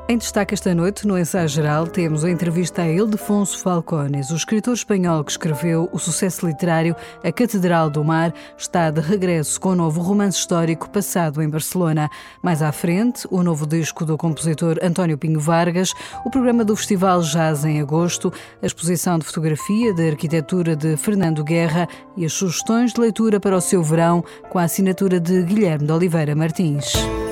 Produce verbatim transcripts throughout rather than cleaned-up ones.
Em destaque esta noite, no Ensaio Geral, temos a entrevista a Ildefonso Falcones. O escritor espanhol que escreveu o sucesso literário A Catedral do Mar está de regresso com um novo romance histórico passado em Barcelona. Mais à frente, o novo disco do compositor António Pinho Vargas, o programa do Festival Jazz em agosto, a exposição de fotografia de arquitetura de Fernando Guerra e as sugestões de leitura para o seu verão com a assinatura de Guilherme de Oliveira Martins.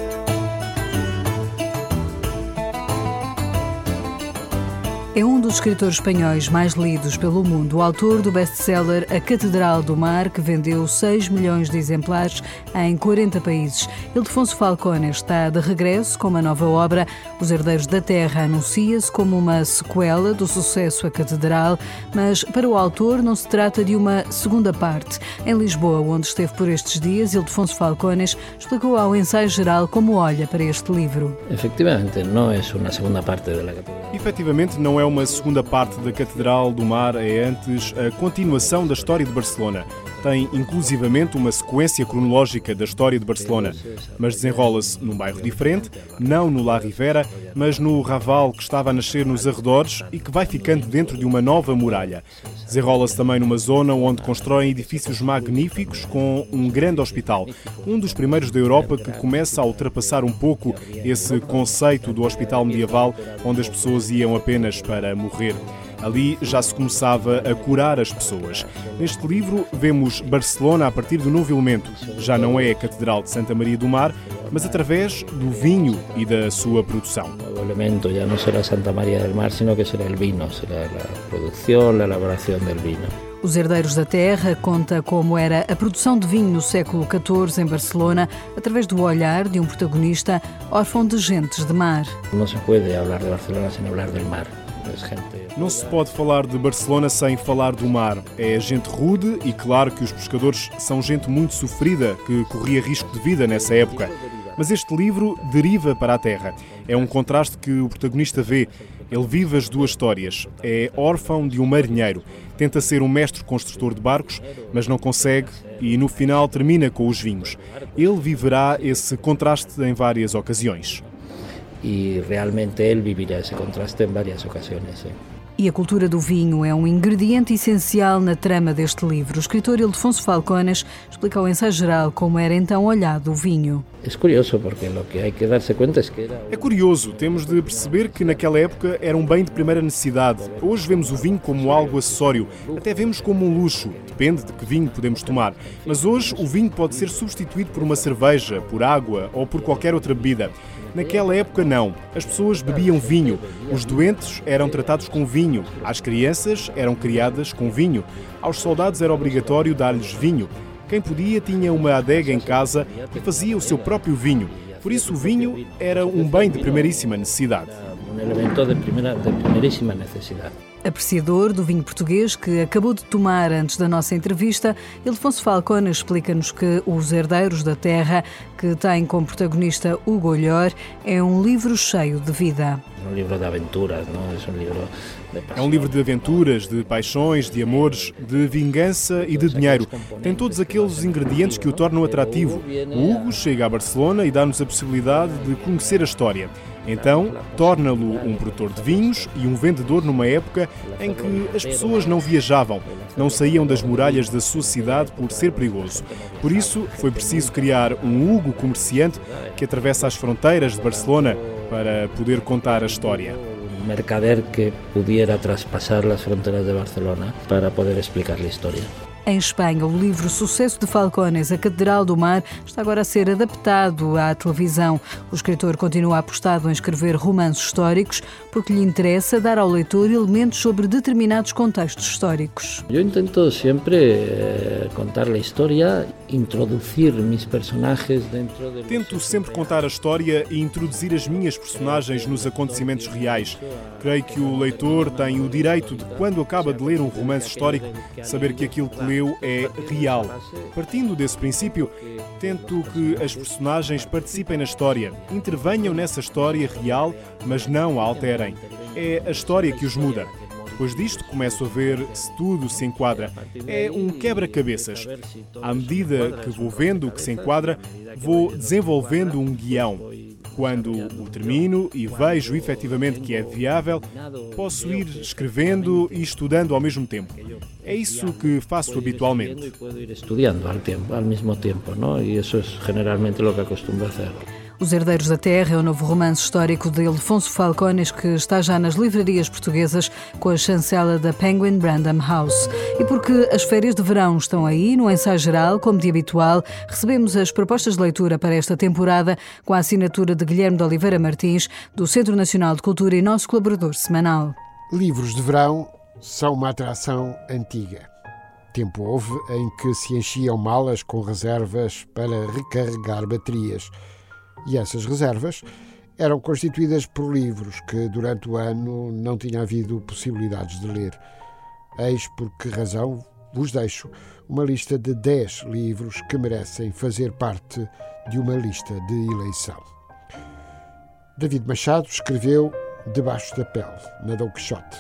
É um dos escritores espanhóis mais lidos pelo mundo, o autor do best-seller A Catedral do Mar, que vendeu seis milhões de exemplares em quarenta países. Ildefonso Falcones está de regresso com uma nova obra. Os Herdeiros da Terra anuncia-se como uma sequela do sucesso A Catedral, mas para o autor não se trata de uma segunda parte. Em Lisboa, onde esteve por estes dias, Ildefonso Falcones explicou ao Ensaio Geral como olha para este livro. Efectivamente, não é uma segunda parte da Catedral. Efetivamente, não é uma segunda parte da Catedral do Mar, é antes a continuação da história de Barcelona. Tem inclusivamente uma sequência cronológica da história de Barcelona, mas desenrola-se num bairro diferente, não no La Ribera, mas no Raval que estava a nascer nos arredores e que vai ficando dentro de uma nova muralha. Desenrola-se também numa zona onde constroem edifícios magníficos com um grande hospital, um dos primeiros da Europa que começa a ultrapassar um pouco esse conceito do hospital medieval, onde as pessoas iam apenas para morrer. Ali já se começava a curar as pessoas. Neste livro vemos Barcelona a partir do novo elemento. Já não é a Catedral de Santa Maria do Mar, mas através do vinho e da sua produção. O elemento já não será Santa Maria do Mar, sino que será o vinho, será a produção, a elaboração do vinho. Os Herdeiros da Terra conta como era a produção de vinho no século catorze em Barcelona, através do olhar de um protagonista órfão de gentes de mar. Não se pode falar de Barcelona sem falar do mar. Não se pode falar de Barcelona sem falar do mar. É gente rude e claro que os pescadores são gente muito sofrida que corria risco de vida nessa época. Mas este livro deriva para a terra. É um contraste que o protagonista vê. Ele vive as duas histórias. É órfão de um marinheiro. Tenta ser um mestre construtor de barcos, mas não consegue e no final termina com os vinhos. Ele viverá esse contraste em várias ocasiões. E realmente ele vivirá esse contraste em várias ocasiões. Sim. E a cultura do vinho é um ingrediente essencial na trama deste livro. O escritor Ildefonso Falcones explica ao Ensaio Geral como era então olhado o vinho. É curioso porque o que há que dar-se conta é que era... É curioso, temos de perceber que naquela época era um bem de primeira necessidade. Hoje vemos o vinho como algo acessório, até vemos como um luxo, depende de que vinho podemos tomar. Mas hoje o vinho pode ser substituído por uma cerveja, por água ou por qualquer outra bebida. Naquela época não, as pessoas bebiam vinho, os doentes eram tratados com vinho, as crianças eram criadas com vinho, aos soldados era obrigatório dar-lhes vinho. Quem podia tinha uma adega em casa e fazia o seu próprio vinho. Por isso o vinho era um bem de primeiríssima necessidade. Um elemento de, primeira, de primeiríssima necessidade. Apreciador do vinho português que acabou de tomar antes da nossa entrevista, Ildefonso Falcones explica-nos que Os Herdeiros da Terra, que tem como protagonista Hugo Olhor, é um livro cheio de vida. É um livro de aventuras, não é um livro de É um livro de aventuras, de paixões, de amores, de vingança e de dinheiro. Tem todos aqueles ingredientes que o tornam atrativo. O Hugo chega a Barcelona e dá-nos a possibilidade de conhecer a história. Então, torna-lo um produtor de vinhos e um vendedor numa época em que as pessoas não viajavam, não saíam das muralhas da sua cidade por ser perigoso. Por isso, foi preciso criar um Hugo comerciante que atravessa as fronteiras de Barcelona para poder contar a história. Um mercader que pudiera traspassar as fronteiras de Barcelona para poder explicar a história. Em Espanha, o livro Sucesso de Falcones, A Catedral do Mar, está agora a ser adaptado à televisão. O escritor continua apostado em escrever romances históricos porque lhe interessa dar ao leitor elementos sobre determinados contextos históricos. Eu tento sempre eh, contar a história, introduzir meus personagens dentro de... Tento sempre contar a história e introduzir as minhas personagens nos acontecimentos reais. Creio que o leitor tem o direito de, quando acaba de ler um romance histórico, saber que aquilo que lê é real. Partindo desse princípio, tento que as personagens participem na história, intervenham nessa história real, mas não a alterem. É a história que os muda. Depois disto, começo a ver se tudo se enquadra. É um quebra-cabeças. À medida que vou vendo o que se enquadra, vou desenvolvendo um guião. Quando o termino e vejo efetivamente que é viável, posso ir escrevendo e estudando ao mesmo tempo. É isso que faço habitualmente. Posso ir estudando ao, tempo, ao mesmo tempo, não? E isso é generalmente o que acostumo a fazer. Os Herdeiros da Terra é o novo romance histórico de Ildefonso Falcones, que está já nas livrarias portuguesas com a chancela da Penguin Random House. E porque as férias de verão estão aí, no ensaio geral, como de habitual, recebemos as propostas de leitura para esta temporada com a assinatura de Guilherme de Oliveira Martins, do Centro Nacional de Cultura e nosso colaborador semanal. Livros de verão são uma atração antiga. Tempo houve em que se enchiam malas com reservas para recarregar baterias. E essas reservas eram constituídas por livros que, durante o ano, não tinha havido possibilidades de ler. Eis por que razão vos deixo uma lista de dez livros que merecem fazer parte de uma lista de eleição. David Machado escreveu Debaixo da Pele, na Dom Quixote.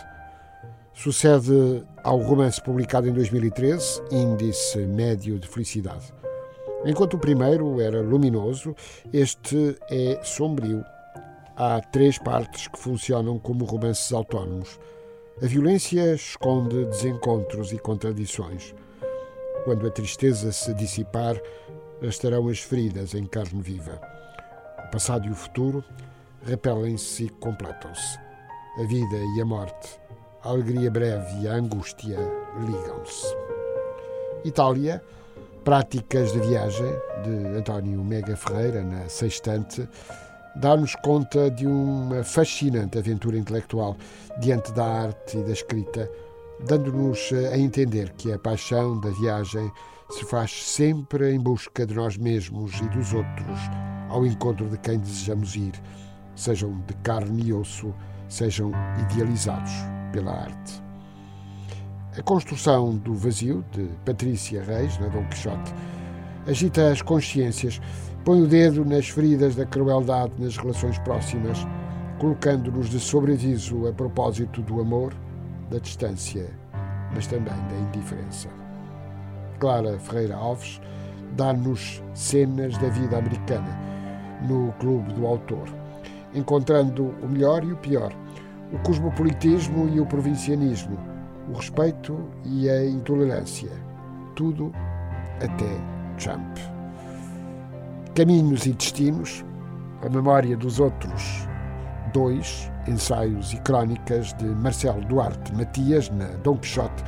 Sucede ao romance publicado em dois mil e treze, Índice Médio de Felicidade. Enquanto o primeiro era luminoso, este é sombrio. Há três partes que funcionam como romances autónomos. A violência esconde desencontros e contradições. Quando a tristeza se dissipar, estarão as feridas em carne viva. O passado e o futuro repelem-se e completam-se. A vida e a morte, a alegria breve e a angústia ligam-se. Itália, Práticas de Viagem, de António Mega Ferreira, na Sextante, dá-nos conta de uma fascinante aventura intelectual diante da arte e da escrita, dando-nos a entender que a paixão da viagem se faz sempre em busca de nós mesmos e dos outros, ao encontro de quem desejamos ir, sejam de carne e osso, sejam idealizados pela arte. A construção do vazio, de Patrícia Reis, na Dom Quixote, agita as consciências, põe o dedo nas feridas da crueldade nas relações próximas, colocando-nos de sobreaviso a propósito do amor, da distância, mas também da indiferença. Clara Ferreira Alves dá-nos cenas da vida americana, no Clube do Autor, encontrando o melhor e o pior, o cosmopolitismo e o provincianismo, o respeito e a intolerância, tudo até Trump. Caminhos e Destinos, a memória dos outros dois, ensaios e crónicas de Marcelo Duarte Matias, na Dom Quixote,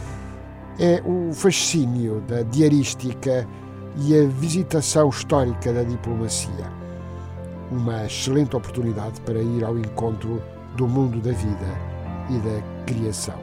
é o fascínio da diarística e a visitação histórica da diplomacia. Uma excelente oportunidade para ir ao encontro do mundo da vida e da criação.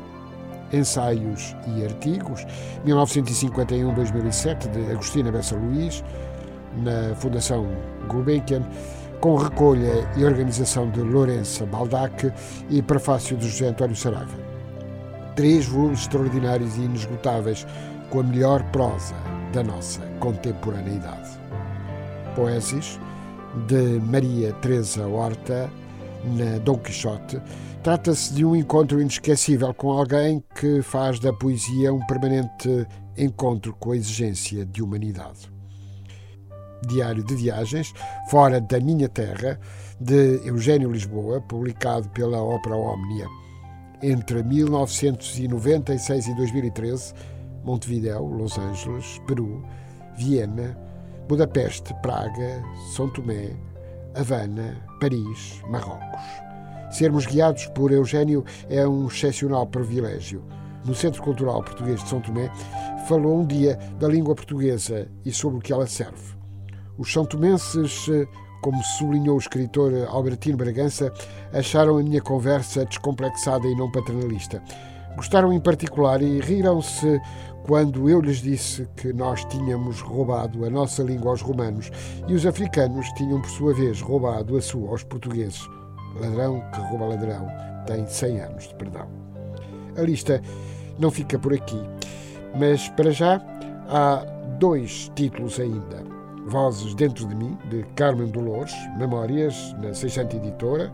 Ensaios e Artigos, mil novecentos e cinquenta e um a dois mil e sete, de Agostina Bessa Luís, na Fundação Gulbenkian, com recolha e organização de Lourença Baldac e prefácio de José António Saraiva. Três volumes extraordinários e inesgotáveis, com a melhor prosa da nossa contemporaneidade. Poesis, de Maria Teresa Horta, na Dom Quixote, trata-se de um encontro inesquecível com alguém que faz da poesia um permanente encontro com a exigência de humanidade. Diário de Viagens, Fora da Minha Terra, de Eugênio Lisboa, publicado pela Ópera Omnia. Entre mil novecentos e noventa e seis e dois mil e treze, Montevidéu, Los Angeles, Peru, Viena, Budapeste, Praga, São Tomé, Havana, Paris, Marrocos. Sermos guiados por Eugênio é um excepcional privilégio. No Centro Cultural Português de São Tomé, falou um dia da língua portuguesa e sobre o que ela serve. Os são-tomenses, como sublinhou o escritor Albertino Bragança, acharam a minha conversa descomplexada e não paternalista. Gostaram em particular e riram-se quando eu lhes disse que nós tínhamos roubado a nossa língua aos romanos e os africanos tinham, por sua vez, roubado a sua aos portugueses. Ladrão que rouba ladrão tem cem anos de perdão. A lista não fica por aqui, mas para já há dois títulos ainda. Vozes Dentro de Mim, de Carmen Dolores, Memórias, na Seixante Editora.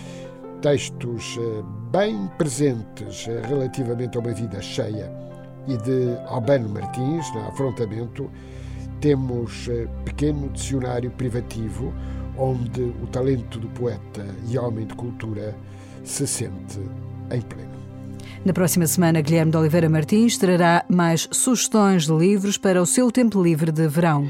Textos bem presentes relativamente a uma vida cheia. E de Albano Martins, na Afrontamento, temos Pequeno Dicionário Privativo, onde o talento do poeta e homem de cultura se sente em pleno. Na próxima semana, Guilherme de Oliveira Martins trará mais sugestões de livros para o seu tempo livre de verão.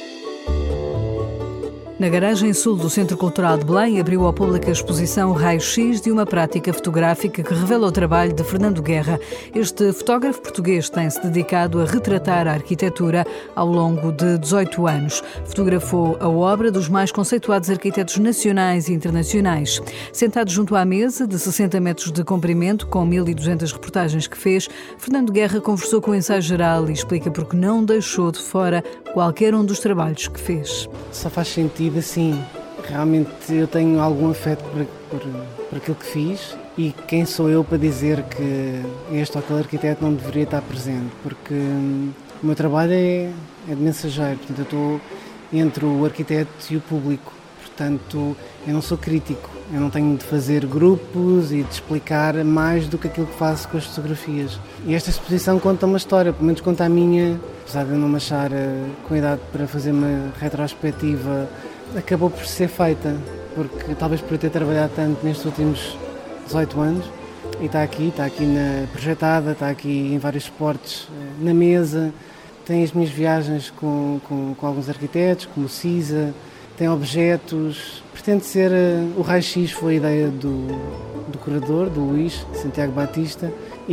Na garagem sul do Centro Cultural de Belém abriu ao público a exposição Raio-X de uma prática fotográfica que revela o trabalho de Fernando Guerra. Este fotógrafo português tem-se dedicado a retratar a arquitetura ao longo de dezoito anos. Fotografou a obra dos mais conceituados arquitetos nacionais e internacionais. Sentado junto à mesa, de sessenta metros de comprimento, com mil e duzentas reportagens que fez, Fernando Guerra conversou com o Ensaio Geral e explica porque não deixou de fora qualquer um dos trabalhos que fez. Só faz sentido assim, realmente eu tenho algum afeto por, por, por aquilo que fiz e quem sou eu para dizer que este ou aquele arquiteto não deveria estar presente, porque hum, o meu trabalho é, é de mensageiro, portanto eu estou entre o arquiteto e o público, portanto eu não sou crítico, eu não tenho de fazer grupos e de explicar mais do que aquilo que faço com as fotografias. E esta exposição conta uma história, pelo menos conta a minha, apesar de eu não me achar uh, com idade para fazer uma retrospectiva, acabou por ser feita, porque talvez por eu ter trabalhado tanto nestes últimos dezoito anos, e está aqui, está aqui na projetada, está aqui em vários suportes na mesa, tem as minhas viagens com, com, com alguns arquitetos, como o Cisa, tem objetos, pretende ser, o Raio-X foi a ideia do, do curador, do Luís Santiago Batista,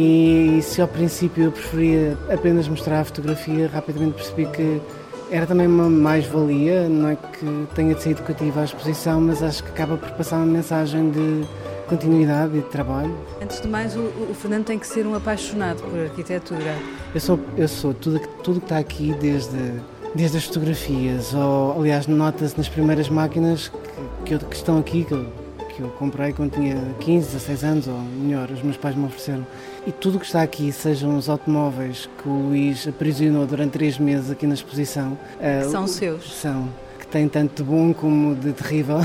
e se ao princípio eu preferia apenas mostrar a fotografia, rapidamente percebi que era também uma mais-valia, não é que tenha de ser educativa a exposição, mas acho que acaba por passar uma mensagem de continuidade e de trabalho. Antes de mais, o, o Fernando tem que ser um apaixonado por arquitetura. Eu sou, eu sou tudo, tudo que está aqui, desde, desde as fotografias, ou, aliás, nota-se nas primeiras máquinas que, que, eu, que estão aqui, que eu, que eu comprei quando tinha quinze, dezasseis anos, ou melhor, os meus pais me ofereceram. E tudo o que está aqui, sejam os automóveis que o Luís aprisionou durante três meses aqui na exposição. Que uh, são seus. São, que têm tanto de bom como de terrível.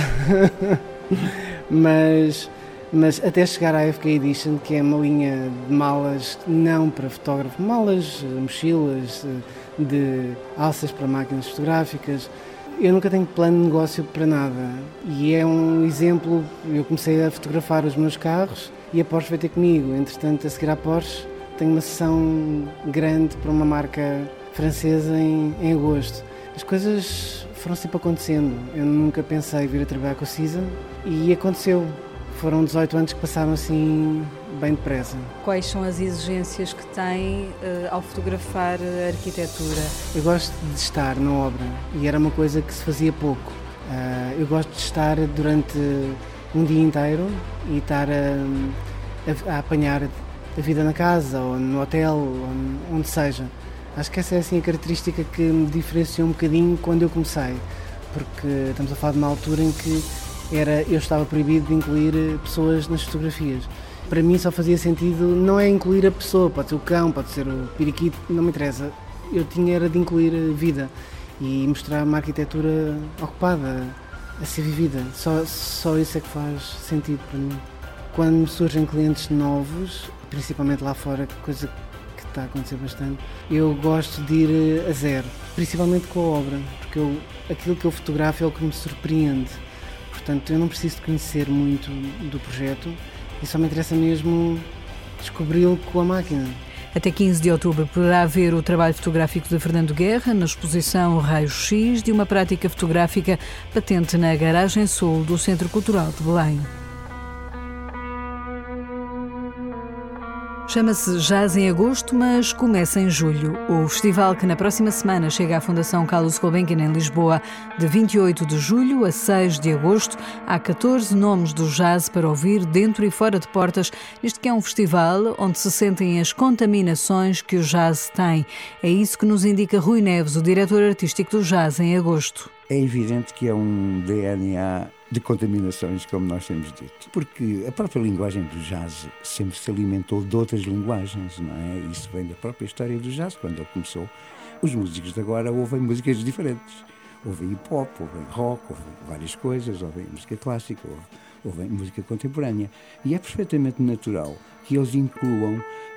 mas, mas até chegar à F K Edition, que é uma linha de malas não para fotógrafo, malas, mochilas, de alças para máquinas fotográficas. Eu nunca tenho plano de negócio para nada. E é um exemplo, eu comecei a fotografar os meus carros, e a Porsche veio ter comigo. Entretanto, a seguir à Porsche, tenho uma sessão grande para uma marca francesa em, em agosto. As coisas foram sempre acontecendo. Eu nunca pensei vir a trabalhar com a Cisa e aconteceu. Foram dezoito anos que passaram assim bem depressa. Quais são as exigências que tem uh, ao fotografar a arquitetura? Eu gosto de estar na obra e era uma coisa que se fazia pouco. Uh, eu gosto de estar durante um dia inteiro e estar a, a, a apanhar a vida na casa ou no hotel, ou onde seja. Acho que essa é assim a característica que me diferenciou um bocadinho quando eu comecei, porque estamos a falar de uma altura em que era, eu estava proibido de incluir pessoas nas fotografias. Para mim só fazia sentido, não é incluir a pessoa, pode ser o cão, pode ser o periquito, não me interessa. Eu tinha era de incluir a vida e mostrar uma arquitetura ocupada, a ser vivida. Só, só isso é que faz sentido para mim. Quando me surgem clientes novos, principalmente lá fora, coisa que está a acontecer bastante, eu gosto de ir a zero, principalmente com a obra, porque eu, aquilo que eu fotografo é o que me surpreende. Portanto, eu não preciso de conhecer muito do projeto e só me interessa mesmo descobri-lo com a máquina. Até quinze de outubro poderá ver o trabalho fotográfico de Fernando Guerra na exposição Raio-X de uma prática fotográfica patente na garagem sul do Centro Cultural de Belém. Chama-se Jazz em Agosto, mas começa em julho. O festival que na próxima semana chega à Fundação Carlos Gulbenkian em Lisboa, de vinte e oito de julho a seis de agosto, há catorze nomes do jazz para ouvir dentro e fora de portas, neste que é um festival onde se sentem as contaminações que o jazz tem. É isso que nos indica Rui Neves, o diretor artístico do Jazz em Agosto. É evidente que é um D N A de contaminações, como nós temos dito, porque a própria linguagem do jazz sempre se alimentou de outras linguagens, não é? Isso vem da própria história do jazz, quando ele começou. Os músicos de agora ouvem músicas diferentes, ouvem hip-hop, ouvem rock, ouvem várias coisas, ouvem música clássica, ouvem música contemporânea, e é perfeitamente natural que eles incluam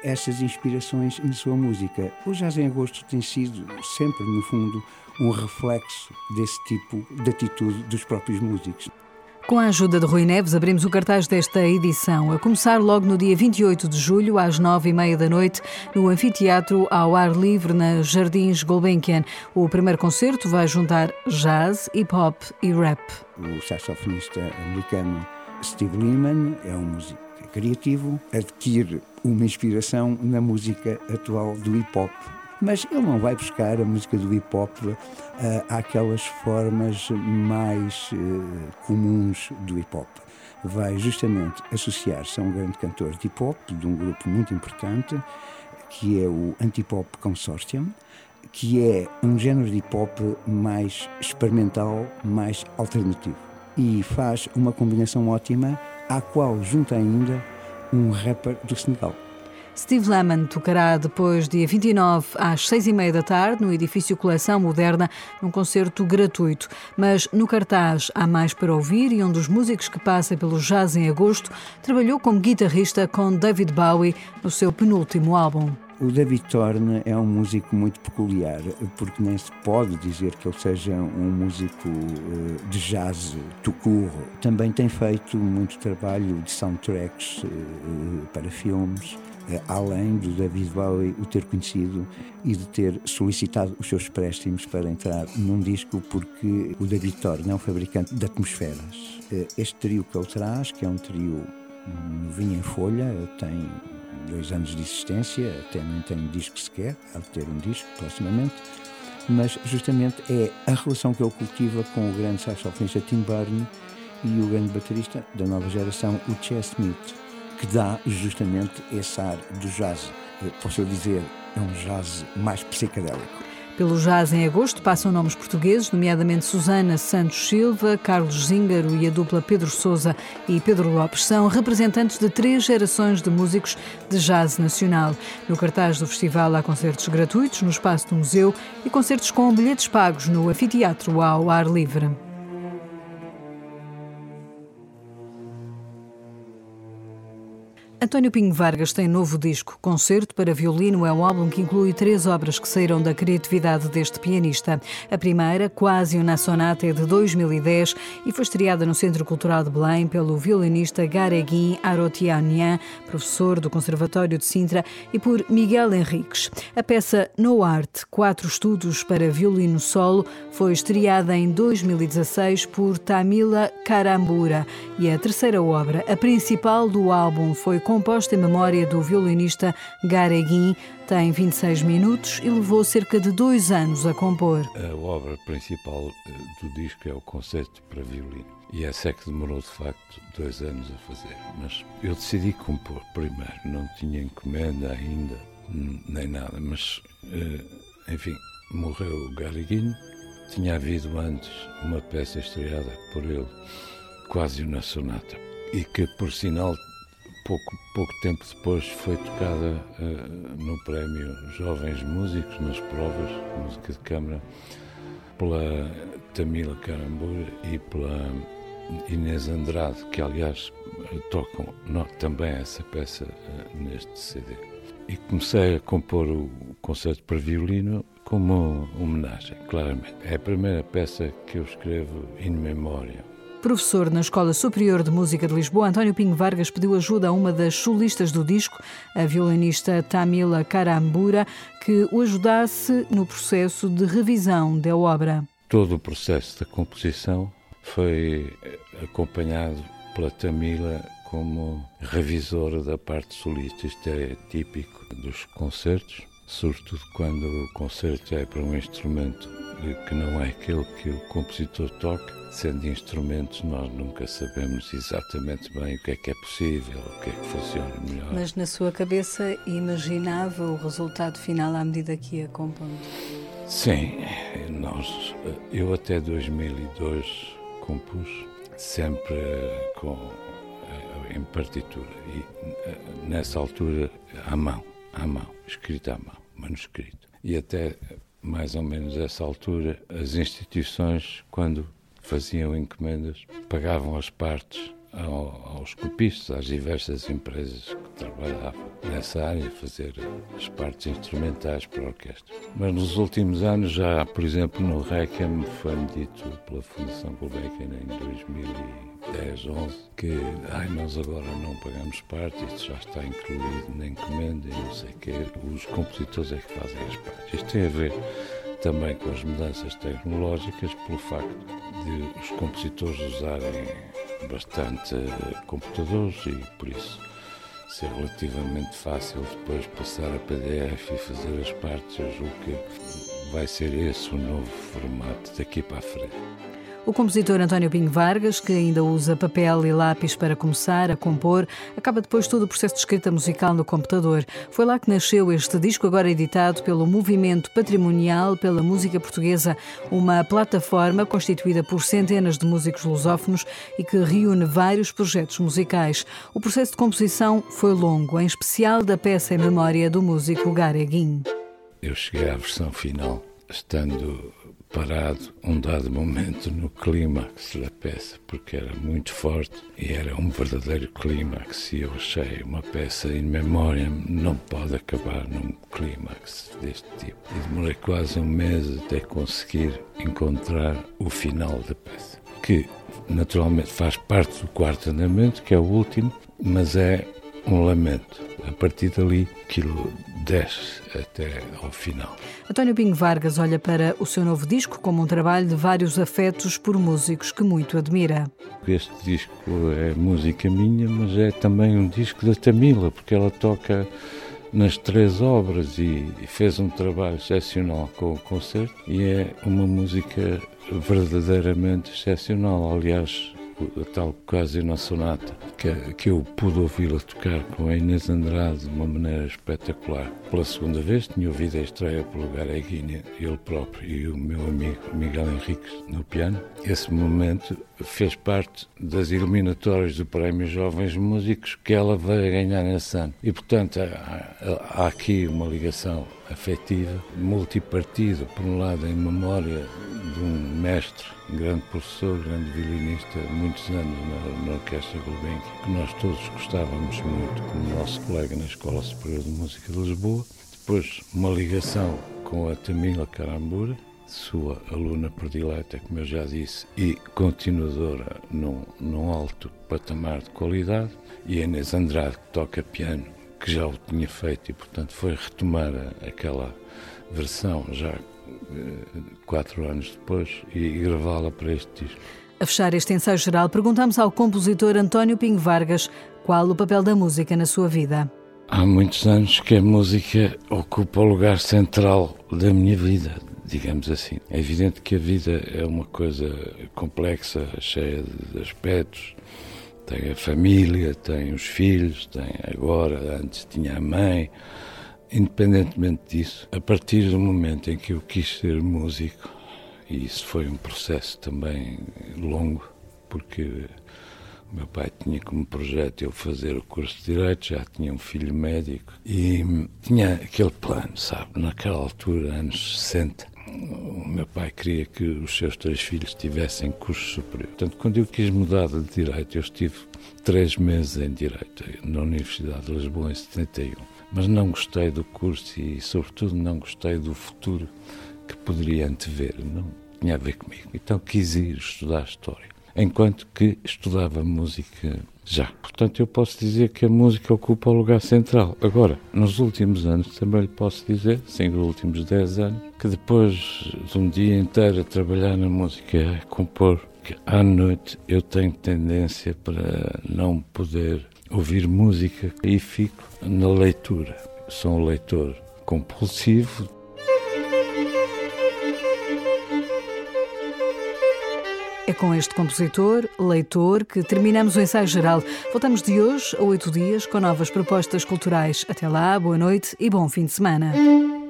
essas inspirações na sua música. O Jazz em Agosto tem sido sempre, no fundo, um reflexo desse tipo de atitude dos próprios músicos. Com a ajuda de Rui Neves, abrimos o cartaz desta edição, a começar logo no dia vinte e oito de julho, às nove e meia da noite, no Anfiteatro ao ar livre, na Jardins Gulbenkian. O primeiro concerto vai juntar jazz, hip-hop e rap. O saxofonista americano Steve Lehman é um músico criativo, adquire uma inspiração na música atual do hip-hop. Mas ele não vai buscar a música do hip-hop uh, àquelas formas mais uh, comuns do hip-hop. Vai justamente associar-se a um grande cantor de hip-hop, de um grupo muito importante, que é o Antipop Consortium, que é um género de hip-hop mais experimental, mais alternativo. E faz uma combinação ótima, à qual junta ainda um rapper do Senegal. Steve Lehman tocará depois, dia vinte e nove, às seis e meia da tarde, no edifício Coleção Moderna, num concerto gratuito. Mas no cartaz há mais para ouvir e um dos músicos que passa pelo Jazz em Agosto trabalhou como guitarrista com David Bowie no seu penúltimo álbum. O David Thorne é um músico muito peculiar, porque nem se pode dizer que ele seja um músico de jazz tout court. Também tem feito muito trabalho de soundtracks para filmes, além do David Bowie o ter conhecido e de ter solicitado os seus préstimos para entrar num disco, porque o David Thorne é um fabricante de atmosferas. Este trio que ele traz, que é um trio novinho em folha, tem dois anos de existência, até nem tem disco sequer, há de ter um disco proximamente, mas justamente é a relação que ele cultiva com o grande saxofonista Tim Burney e o grande baterista da nova geração, o Chess Smith, que dá justamente esse ar do jazz. Posso dizer, é um jazz mais psicadélico. Pelo Jazz em Agosto passam nomes portugueses, nomeadamente Susana Santos Silva, Carlos Zíngaro e a dupla Pedro Sousa e Pedro Lopes. São representantes de três gerações de músicos de jazz nacional. No cartaz do festival há concertos gratuitos no espaço do museu e concertos com bilhetes pagos no Anfiteatro ao ar livre. António Pinho Vargas tem novo disco. Concerto para violino é um álbum que inclui três obras que saíram da criatividade deste pianista. A primeira, Quasi una Sonata, é de dois mil e dez e foi estreada no Centro Cultural de Belém pelo violinista Gareguin Arotianian, professor do Conservatório de Sintra, e por Miguel Henriques. A peça No Art, quatro estudos para violino solo, foi estreada em dois mil e dezasseis por Tamila Karambura. E a terceira obra, a principal do álbum, foi composta em memória do violinista Gareguin, tem vinte e seis minutos e levou cerca de dois anos a compor. A obra principal do disco é o concerto para violino. E essa é que demorou, de facto, dois anos a fazer. Mas eu decidi compor primeiro. Não tinha encomenda ainda, nem nada. Mas, enfim, morreu o Gareguin. Tinha havido antes uma peça estreada por ele, Quasi una Sonata, e que, por sinal, Pouco, pouco tempo depois foi tocada uh, no prémio Jovens Músicos, nas provas de música de câmara, pela Tamila Karambura e pela Inês Andrade, que aliás tocam no, também essa peça uh, neste C D. E comecei a compor o concerto para violino como homenagem, claramente. É a primeira peça que eu escrevo in memória. Professor na Escola Superior de Música de Lisboa, António Pinho Vargas pediu ajuda a uma das solistas do disco, a violinista Tamila Karambura, que o ajudasse no processo de revisão da obra. Todo o processo da composição foi acompanhado pela Tamila como revisora da parte solista. Isto é típico dos concertos, sobretudo quando o concerto é para um instrumento que não é aquele que o compositor toca. Sendo instrumentos, nós nunca sabemos exatamente bem o que é que é possível, o que é que funciona melhor. Mas na sua cabeça imaginava o resultado final à medida que ia compondo? Sim, nós, eu até dois mil e dois compus sempre com, em partitura e nessa altura à mão, à mão, escrito à mão, manuscrito. E até mais ou menos essa altura as instituições, quando faziam encomendas, pagavam as partes ao, aos copistas, às diversas empresas que trabalhava nessa área, fazer as partes instrumentais para a orquestra. Mas nos últimos anos, já, por exemplo, no Requiem, foi-me dito pela Fundação Gulbenkian em dois mil e dez, onze, que ai, nós agora não pagamos parte, isto já está incluído na encomenda e não sei o quê, os compositores é que fazem as partes. Isto tem a ver também com as mudanças tecnológicas, pelo facto de os compositores usarem bastante computadores e, por isso, ser relativamente fácil depois passar a P D F e fazer as partes. Eu julgo que vai ser esse o novo formato daqui para a frente. O compositor António Pinho Vargas, que ainda usa papel e lápis para começar a compor, acaba depois todo o processo de escrita musical no computador. Foi lá que nasceu este disco, agora editado pelo Movimento Patrimonial pela Música Portuguesa, uma plataforma constituída por centenas de músicos lusófonos e que reúne vários projetos musicais. O processo de composição foi longo, em especial da peça em memória do músico Gareguin. Eu cheguei à versão final, estando parado um dado momento no clímax da peça, porque era muito forte e era um verdadeiro clímax, e eu achei uma peça in memoriam não pode acabar num clímax deste tipo. E demorei quase um mês até conseguir encontrar o final da peça, que naturalmente faz parte do quarto andamento, que é o último, mas é um lamento. A partir dali, aquilo desce até ao final. António Pinho Vargas olha para o seu novo disco como um trabalho de vários afetos por músicos que muito admira. Este disco é música minha, mas é também um disco da Tamila, porque ela toca nas três obras e fez um trabalho excepcional com o concerto, e é uma música verdadeiramente excepcional. Aliás, a tal Casino Sonata, que, que eu pude ouvi-la tocar com a Inês Andrade de uma maneira espetacular. Pela segunda vez tinha ouvido a estreia pelo Gareguin, ele próprio e o meu amigo Miguel Henriques no piano. Esse momento fez parte das eliminatórias do Prémio Jovens Músicos que ela veio a ganhar nesse ano. E, portanto, há, há aqui uma ligação afetiva, multipartida, por um lado em memória de um mestre, um grande professor, grande violinista, muitos anos na, na Orquestra Gulbenkian, que nós todos gostávamos muito, como nosso colega na Escola Superior de Música de Lisboa. Depois, uma ligação com a Tamila Carambura, sua aluna predileta, como eu já disse, e continuadora num, num alto patamar de qualidade, e a Inês Andrade, que toca piano, que já o tinha feito, e portanto foi retomar aquela versão já quatro anos depois e gravá-la para este disco. A fechar este ensaio geral, perguntamos ao compositor António Pinho Vargas qual o papel da música na sua vida. Há muitos anos que a música ocupa o lugar central da minha vida, digamos assim. É evidente que a vida é uma coisa complexa, cheia de aspectos. Tem a família, tem os filhos, tem agora, antes tinha a mãe. Independentemente disso, a partir do momento em que eu quis ser músico, e isso foi um processo também longo, porque o meu pai tinha como projeto eu fazer o curso de Direito, já tinha um filho médico, e tinha aquele plano, sabe, naquela altura, anos sessenta, o meu pai queria que os seus três filhos tivessem curso superior. Portanto, quando eu quis mudar de Direito, eu estive três meses em Direito, na Universidade de Lisboa, em setenta e um. Mas não gostei do curso e, sobretudo, não gostei do futuro que poderia antever. Não tinha a ver comigo. Então quis ir estudar História, enquanto que estudava música já. Portanto, eu posso dizer que a música ocupa o lugar central. Agora, nos últimos anos, também lhe posso dizer, sim, nos últimos dez anos, que depois de um dia inteiro a trabalhar na música, a compor, que à noite eu tenho tendência para não poder ouvir música e fico na leitura. Sou um leitor compulsivo. É com este compositor, leitor, que terminamos o ensaio geral. Voltamos de hoje a oito dias com novas propostas culturais. Até lá, boa noite e bom fim de semana.